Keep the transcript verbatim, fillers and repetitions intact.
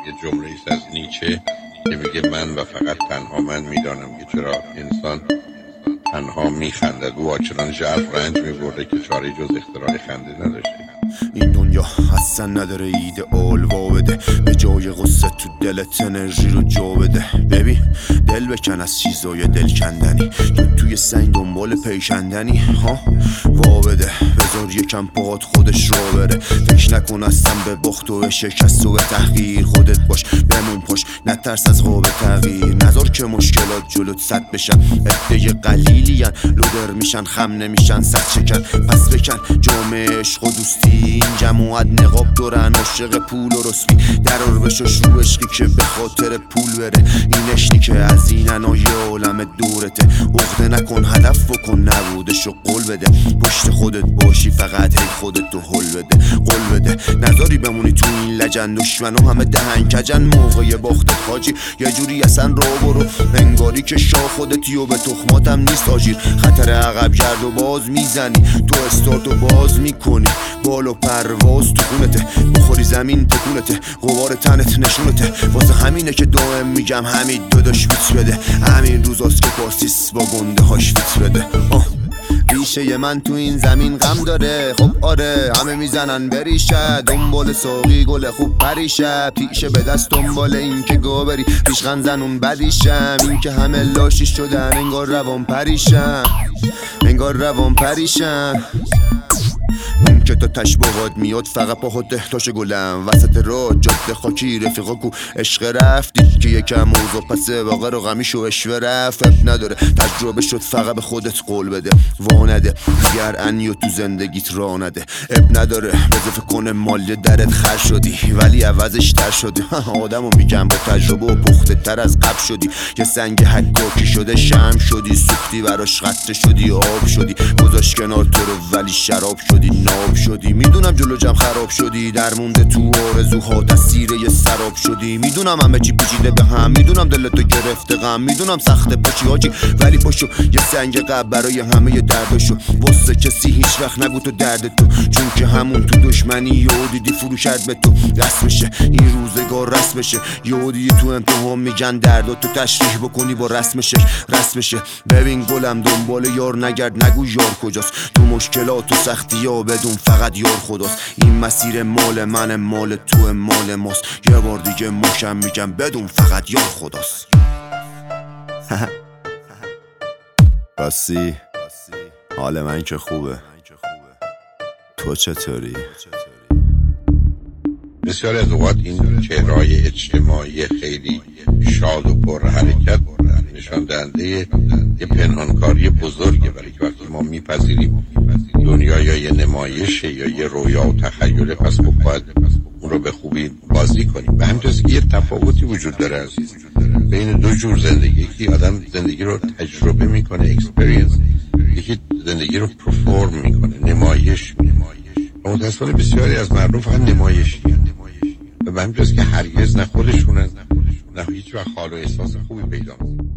یه جمله ایست از نیچه که میگه من و فقط تنها من میدانم که چرا انسان تنها میخندد و آچنان ژرف رنج میبرده که چاره جز اختراع خنده نداشته. این دنیا اصلا نداره ایدئال وا بده، به جای غصه تو دلت انرژی رو جا بده. ببین دل بکن از چیزای دل کندنی، تو توی سنگ دنبال پیکندنی ها وا بده. بذار یکم پاهات خودش را بره، فکر نکن اصلا به بخت و به شکست و به تحقیر. خودت باش بمون پاش، نترس از قاب تغییر. نذار که مشکلات جلوت صد بشن، عده قلیلی ان لودر میشن خم نمیشن صد شکن. پس بکن جامعه عشق و دوستی، این جماعت نقاب دورن عاشق پول و رسمی. درار بشوش رو عشقی که به خاطر پول بره. این عشقی که از این انای عالم دورته، عقده نکن هدف بکن نبودشو قول بده. پشت خودت باشی فقط هی خودتو حل بده قول بده. نذاری بمونی تو این لجن، دشمنو همه دهن کجن. موقع باختت حاجی یه جوری اصلا رو برو، انگاری که شاه خودتی و به تخماتم نیست آجیر. خطر عقب گرد و باز میزنی، تو استارتو باز میکنی. بالو پرواز تو خونته، بخوری زمین تکونته، غبار تنت نشونته. واسه همینه که دائم میگم همین داداش بیت بده. همین روزاست که پارسیس با گنده هاش بیت بده. آه ریشه من تو این زمین غم داره، خب آره همه میزنن بریشه. دنبال ساقی گل خوب پریشه، پیشه به دست دنبال این که گوبری ریشغن زنون بدیشم. این که همه لاشی شدن انگار روان پریشم، انگار روان پریشم. اون که تا تشباهات میاد فقط پاها دهتاش گلم. وسط را جاده خاکی رفیقا کو عشق رفتی که یکم موضوع پسه واقع رو غمیش و اشوه رفت. نداره تجربه شد فقط به خودت قول بده، وانده دیگر انیو تو زندگیت را نده. اب نداره بذفه کنه مال درت خر شدی ولی عوضش تر شدی. آدمو میگم با تجربه و پخته تر از قبل شدی. یه سنگ حکاکی شده شم شدی، سوختی براش قطره شدی آب شدی. گذاشت کنار تو رو ولی شراب شدی ناب شدی. میدونم جلو جمع خراب شدی، در مونده تو آرزوها دستیر یه سراب شدی. میدونم همه چی پیچیده به هم، میدونم دلتو گرفته غم. میدونم سخته پاشی حاجی ولی پاشو یه سنگ قبل برای همه درداشو. واسه کسی هیچ وقت نگو تو درد تو، چون که همون تو دشمنی یهو دیدی فروشت به تو. رسمشه این روزگار رسمشه، یهو دیدی تو امتحان میگن دردو تو تشریح بکنی با رسمشه رسمشه. ببین گلم دنبال یار نگرد، نگو یار کجاست. تو مشکلات و سختی ها بدون فقط یار خداست. این مسیر مال من مال تو مال ماست. یه بار دیگه مشم میگم بدون فقط یار خداست. راستی حال من که خوبه، تو چطوری؟ بسیاری از اوقات این چهره‌های اجتماعی خیلی شاد و پر حرکت نشان دهنده یه پنهانکاری بزرگه، برای که وقتی ما میپذیریم دنیا یا یه نمایشه یا یه رویا و تخیله، پس خب باید اون رو به خوبی بازی کنیم. به همین جاست که یه تفاوتی وجود داره عزیز بین دو جور زندگی. یکی آدم زندگی رو تجربه میکنه اکسپریانس، یکی زندگی رو پرفورم میکنه نمایش میکنه. و متاسفانه بسیاری از مردم فقط نمایشی و به همین جاست که هرگز نه خودشونن نه هیچ وقت حال و احساس خوبی پیدا میکنن.